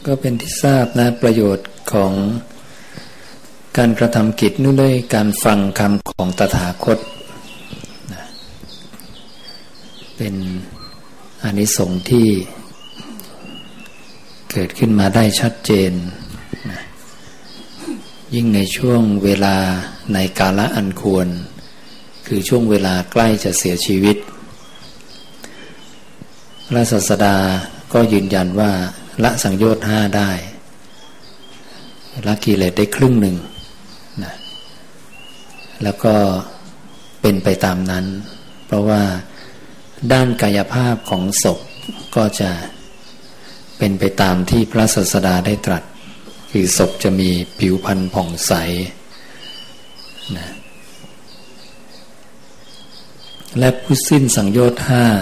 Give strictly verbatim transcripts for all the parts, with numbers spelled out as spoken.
ก็เป็นที่ทราบนะประโยชน์ของการกระทำกิจนู่นด้วยการฟังคำของตถาคตนะเป็นอานิสงส์ที่เกิดขึ้นมาได้ชัดเจนนะยิ่งในช่วงเวลาในกาลอันควรคือช่วงเวลาใกล้จะเสียชีวิตพระศาสดาก็ยืนยันว่าละสังโยชน์ห้าได้ละกิเลสได้ครึ่งหนึ่งนะแล้วก็เป็นไปตามนั้นเพราะว่าด้านกายภาพของศพก็จะเป็นไปตามที่พระศาสดาได้ตรัสคือศพจะมีผิวพรรณผ่องใสนะและผู้สิ้นสังโยชน์ห้า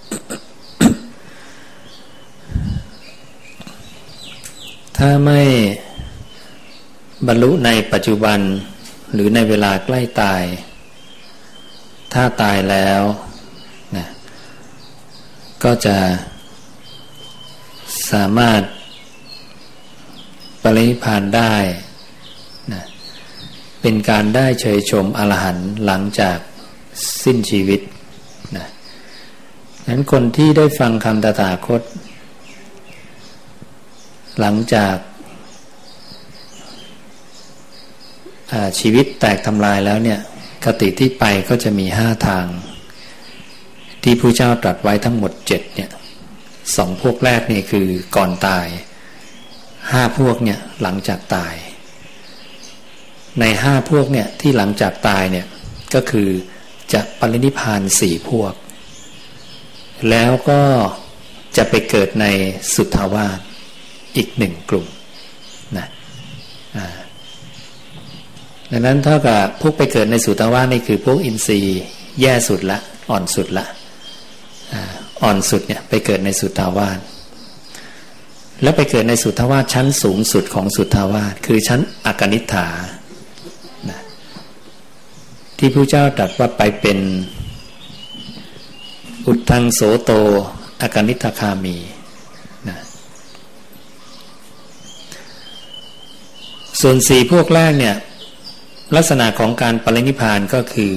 ถ้าไม่บรรลุในปัจจุบันหรือในเวลาใกล้ตายถ้าตายแล้วนะก็จะสามารถปรินิพพานได้นะเป็นการได้เชยชมอรหันต์หลังจากสิ้นชีวิตนะฉะนั้นคนที่ได้ฟังคำตถาคตหลังจากชีวิตแตกทำลายแล้วเนี่ยคติที่ไปก็จะมีห้าทางที่พระเจ้าตรัสไว้ทั้งหมดเจ็ดเนี่ยสองพวกแรกนี่คือก่อนตายห้าพวกเนี่ยหลังจากตายในห้าพวกเนี่ยที่หลังจากตายเนี่ยก็คือจะปรินิพพานสี่พวกแล้วก็จะไปเกิดในสุทธาวาสอีกหนึ่งกลุ่มนะอ่าดังนั้นเท่ากับพวกไปเกิดในสุทธาวาสนี่คือพวกอินทรีย์แย่สุดละอ่อนสุดละอ่าอ่อนสุดเนี่ยไปเกิดในสุทธาวาสแล้วไปเกิดในสุทธาวาสชั้นสูงสุดของสุทธาวาสคือชั้นอกนิฏฐานะที่พระเจ้าตรัสว่าไปเป็นอุทธังโสโตอกนิฏฐคามีนะส่วนสี่พวกแรกเนี่ยลักษณะของการปรินิพพานก็คือ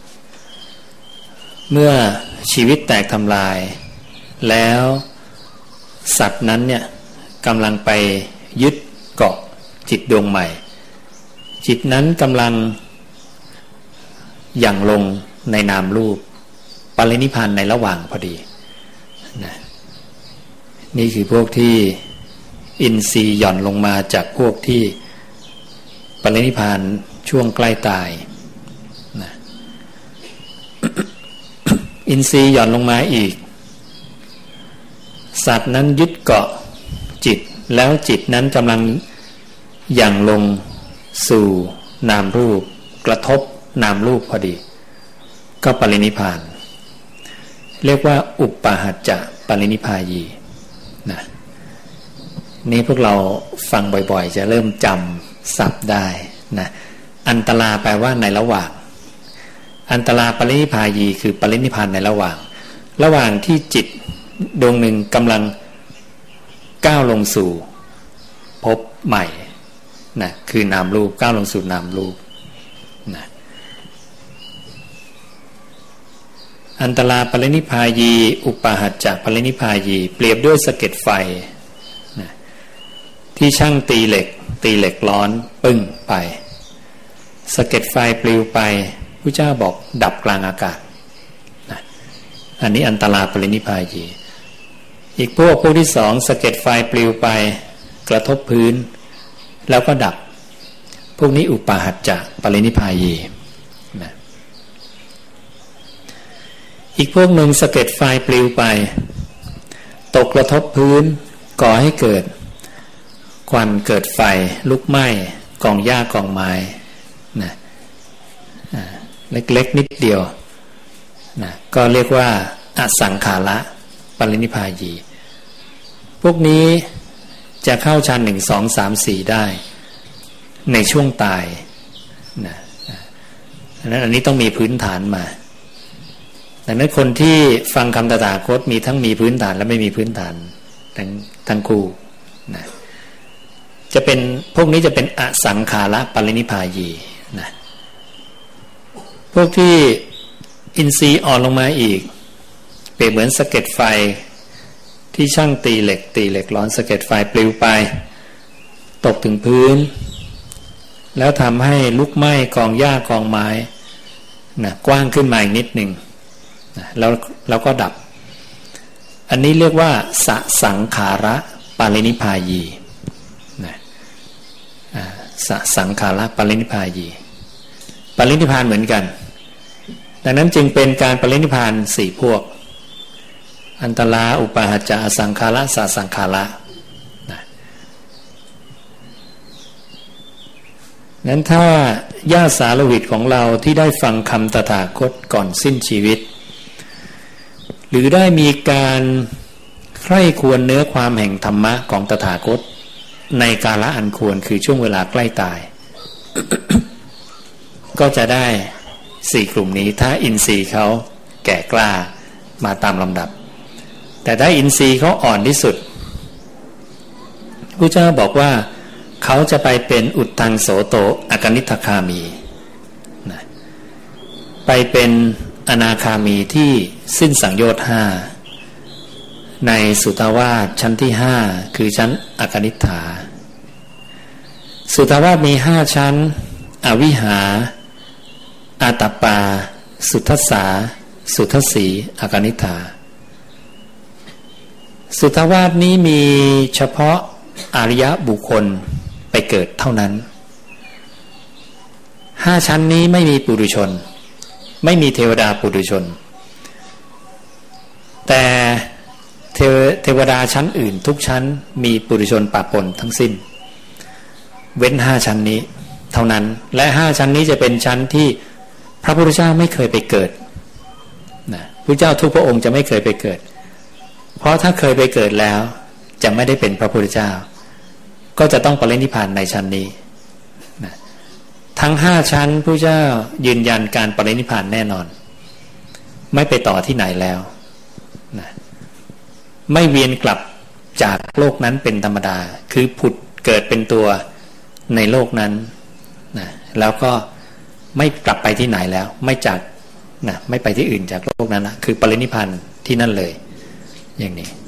เมื่อชีวิตแตกทำลายแล้วสัตว์นั้นเนี่ยกำลังไปยึดเกาะจิตดวงใหม่จิตนั้นกำลังหยั่งลงในนามรูปปรินิพพานในระหว่างพอดีนะนี่คือพวกที่อินทรีย์หย่อนลงมาจากพวกที่ปรินิพพานช่วงใกล้ตายนะ อินทรีย์หย่อนลงมาอีกสัตว์นั้นยึดเกาะจิตแล้วจิตนั้นกำลังหยั่งลงสู่นามรูปกระทบนามรูปพอดีก็ปรินิพพานเรียกว่าอุปปาหัจจะปรินิพพายีนะนี่พวกเราฟังบ่อยๆจะเริ่มจำศัพท์ได้นะอันตราแปลว่าในระหว่างอันตราปรินิพพายีคือปรินิพพานในระหว่างระหว่างที่จิตดวงหนึ่งกำลังก้าวลงสู่ภพใหม่นะคือนามรูปก้าวลงสู่นามรูปนะอันตราปรินิพพายีอุปปาหัจจะปรินิพพายีเปรียบด้วยสะเก็ดไฟนะที่ช่างตีเหล็กตีเหล็กร้อนปึ้งไปสะเก็ดไฟปลิวไปพระเจ้าบอกดับกลางอากาศนะอันนี้อันตราปรินิพพายีอีกพวกพวกที่สองสะเก็ดไฟปลิวไปกระทบพื้นแล้วก็ดับพวกนี้อุปปาหัจจะปรินิพพายีนะอีกพวกหนึ่งสะเก็ดไฟปลิวไปตกกระทบพื้นก่อให้เกิดควันเกิดไฟลุกไหม้กองหญ้ากองไม้นะเล็กๆนิดเดียวนะก็เรียกว่าอสังขาระปรินิพพายีพวกนี้จะเข้าฌานหนึ่งสองสามสี่ได้ในช่วงตายนะดังนั้นอันนี้ต้องมีพื้นฐานมาดังนั้นคนที่ฟังคำตถาคตมีทั้งมีพื้นฐานและไม่มีพื้นฐานทั้งทั้งคู่นะจะเป็นพวกนี้จะเป็นอสังขาระปรินิพพายีนะพวกที่อินทรีย์อ่อนลงมาอีกเปรียบเหมือนสะเก็ดไฟที่ช่างตีเหล็กตีเหล็กร้อนสะเก็ดไฟปลิวไปตกถึงพื้นแล้วทำให้ลุกไหม้กองหญ้ากองไม้นะกว้างขึ้นมาอีกนิดหนึ่งนะแล้วแล้วก็ดับอันนี้เรียกว่าสสังขาระปรินิพพายีนะสสังขาระปรินิพพายีปรินิพพานเหมือนกันดังนั้นจึงเป็นการปรินิพพานสี่พวกอันตราอุปาหัจจะอสังขาระสสังขาระนะนั้นถ้าญาติสาลวิตของเราที่ได้ฟังคำตถาคตก่อนสิ้นชีวิตหรือได้มีการใคร่ควรเนื้อความแห่งธรรมะของตถาคตในกาลอันควรคือช่วงเวลาใกล้ตาย ก็จะได้สี่กลุ่มนี้ถ้าอินทรีย์เขาแก่กล้ามาตามลำดับแต่ถ้าอินทรีย์เขาอ่อนที่สุดพระเจ้าบอกว่าเขาจะไปเป็นอุตตังโสโตอกนิทธคามีนะไปเป็นอนาคามีที่สิ้นสังโยชน์ห้าในสุทธาวาสชั้นที่ห้าคือชั้นอกนิฏฐาสุทธาวาสมีห้าชั้นอวิหาอาตปาสุทธัสสาสุทธัสสีอกนิฏฐาสุทธาวาสนี้มีเฉพาะอริยบุคคลไปเกิดเท่านั้นห้าชั้นนี้ไม่มีปุถุชนไม่มีเทวดาปุถุชนแต่เทวเทวดาชั้นอื่นทุกชั้นมีปุถุชนปะปนทั้งสิ้นเว้นห้าชั้นนี้เท่านั้นและห้าชั้นนี้จะเป็นชั้นที่พระพุทธเจ้าไม่เคยไปเกิดนะพระเจ้าทุกพระองค์จะไม่เคยไปเกิดเพราะถ้าเคยไปเกิดแล้วจะไม่ได้เป็นพระพุทธเจ้าก็จะต้องปรินิพพานในชั้นนี้นะทั้งห้าชั้นพระเจ้ายืนยันการปรินิพพานแน่นอนไม่ไปต่อที่ไหนแล้วนะไม่เวียนกลับจากโลกนั้นเป็นธรรมดาคือผุดเกิดเป็นตัวในโลกนั้นนะแล้วก็ไม่กลับไปที่ไหนแล้วไม่จากนะไม่ไปที่อื่นจากโลกนั้นนะคือปรินิพพานที่นั่นเลยอย่างนี้